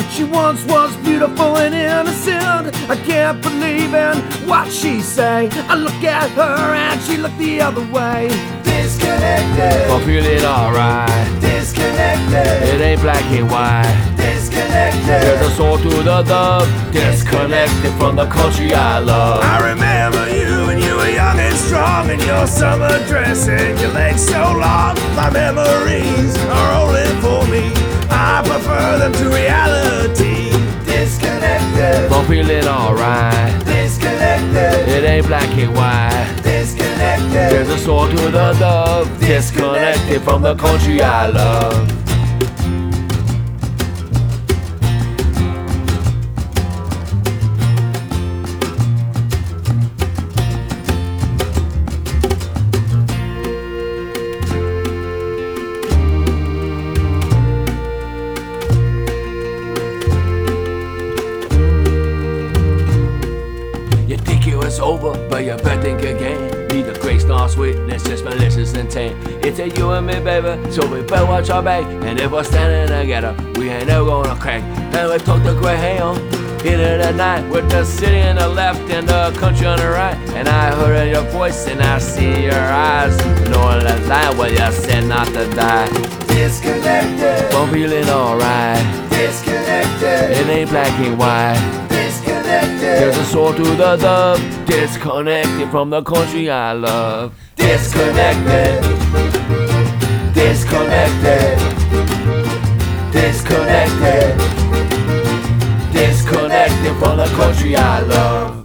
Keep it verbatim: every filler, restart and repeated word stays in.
She once was beautiful and innocent. I can't believe in what she say. I look at her and she looked the other way. Disconnected, I'm feeling alright. disconnected, It ain't black and white. disconnected. There's a soul to the dove. Disconnected from the country I love. I remember you when you were young and strong, in your summer dress and your legs so long. My memories are only for me. I prefer them to reality. Disconnected, I'm feeling alright. disconnected, It ain't black and white. disconnected. There's a soul to the dove. Disconnected from the country I love. You think it was over, but you better think again. Need a grace, not witness, just malicious intent. It's a you and me, baby, so we better watch our back. And if we're standing together, we ain't never gonna crack. And we took the Greyhound into the night, with the city on the left and the country on the right. And I heard your voice and I see your eyes, knowing the line where you said not to die. Disconnected, I'm feeling alright. disconnected, It ain't black and white. disconnected, There's a soul to the dove. Disconnected from the country I love. disconnected, disconnected, disconnected, Disconnected from the country I love.